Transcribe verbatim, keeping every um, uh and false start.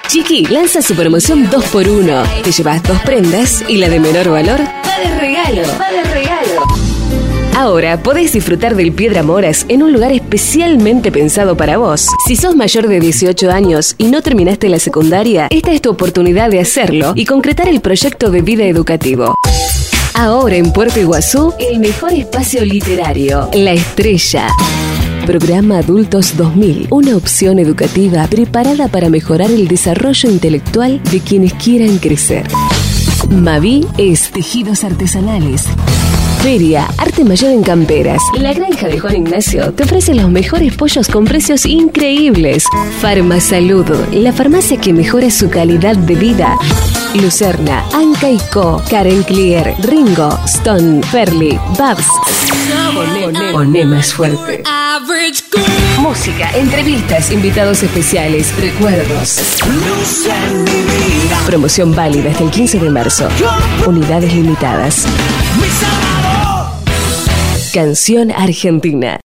Chiqui lanza su promoción dos por uno. Te llevas dos prendas y la de menor valor va de regalo. Va de regalo. Ahora podés disfrutar del Piedra Moras en un lugar especialmente pensado para vos. Si sos mayor de dieciocho años y no terminaste la secundaria, esta es tu oportunidad de hacerlo y concretar el proyecto de vida educativo. Ahora en Puerto Iguazú, el mejor espacio literario, La Estrella. Programa Adultos dos mil, una opción educativa preparada para mejorar el desarrollo intelectual de quienes quieran crecer. Mavi es Tejidos Artesanales. Feria, arte mayor en camperas. La granja de Juan Ignacio te ofrece los mejores pollos con precios increíbles. Farmasalud, la farmacia que mejora su calidad de vida. Lucerna, Anca y Co, Karen Clear, Ringo, Stone, Perly, Babs. Poné, poné más fuerte. Música, entrevistas, invitados especiales, recuerdos. Promoción válida hasta el quince de marzo. Unidades limitadas. Canción Argentina.